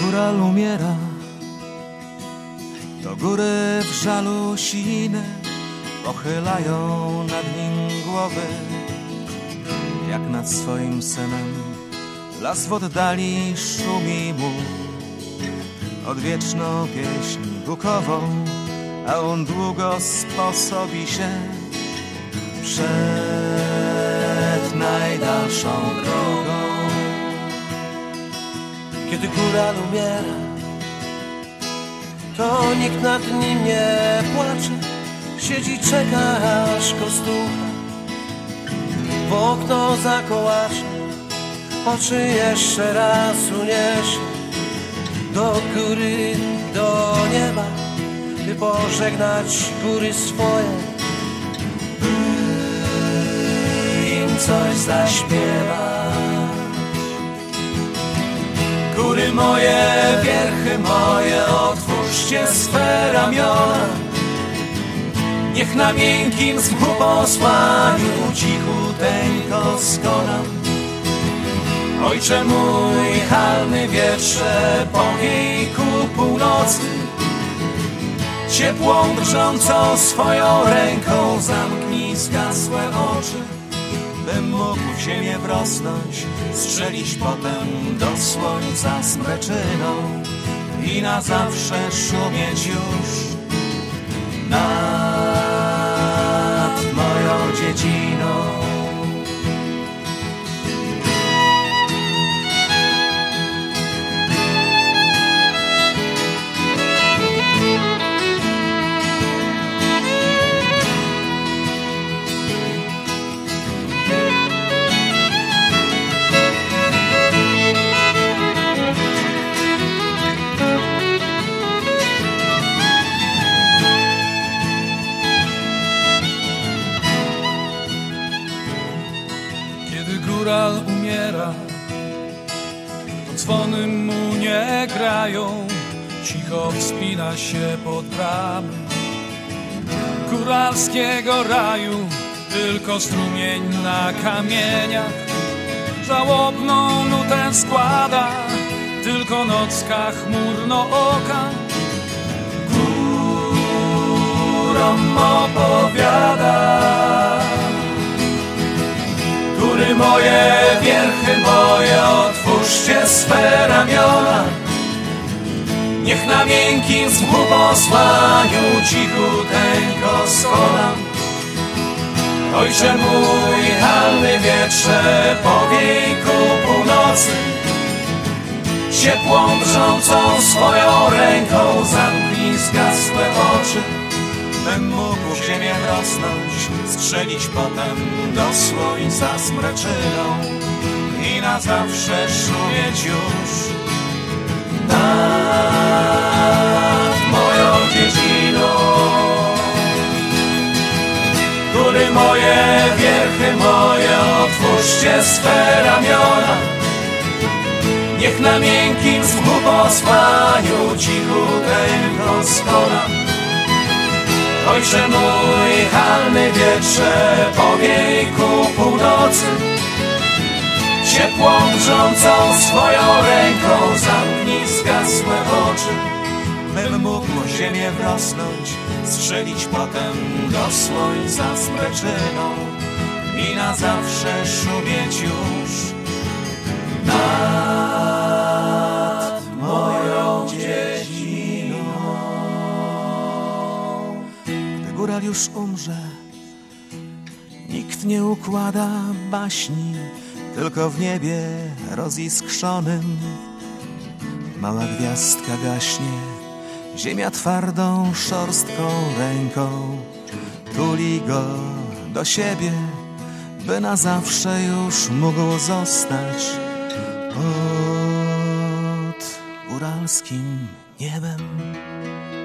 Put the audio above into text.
góral umiera, to góry w żalu sine pochylają nad nim głowy, jak nad swoim synem. Las w oddali szumi mu odwieczną pieśń bukową, a on długo sposobi się przed najdalszą drogą. Kiedy góral umiera, to nikt nad nim nie płacze. Siedzi, czeka, aż go stucha, w okno zakołacze. Oczy jeszcze raz uniesie do góry, do nieba, by pożegnać góry swoje, by im coś zaśpiewa. Góry moje, wierchy moje, otwórzcie swe ramiona. Niech na miękkim z mchu posłaniu cichuteńko skonam. Ojcze mój, halny wietrze, powiej ku północy, ciepłą drżącą swoją ręką zamknij zgasłe oczy, bym mógł w ziemię wrosnąć, strzelić potem do słońca smreczyną i na zawsze szumieć już nad moją dziedziną. Góral umiera, to dzwony mu nie grają, cicho wspina się pod bramy góralskiego raju. Tylko strumień na kamieniach żałobną nutę składa, tylko nocka chmurnooka górom opowiada. Góry moje, wierchy moje, otwórzcie swe ramiona. Niech na miękkim z mchu posłaniu cichuteńko skonam. Ojcze mój, halny wietrze, powiej ku północy, ciepłą drżącą swoją ręką zamknij zgasłe oczy, bym mógł w ziemię rosnąć, strzelić potem do słońca smreczyną i na zawsze szumieć już nad moją dziedziną. Góry moje, wierchy moje, otwórzcie swe ramiona. Niech na miękkim z mchu posłaniu cichuteńko skonam. Ojcze mój, halny wietrze, powiej ku północy, ciepłą drżącą swoją ręką zamknij zgasłe oczy, bym mógł w ziemię wrosnąć, strzelić potem do słońca smreczyną i na zawsze szumieć już nad moją dziedziną. Gdy góral już umrze, nikt nie układa baśni, tylko w niebie roziskrzonym mała gwiazdka gaśnie. Ziemia twardą, szorstką ręką tuli go do siebie, by na zawsze już mógł zostać pod góralskim niebem.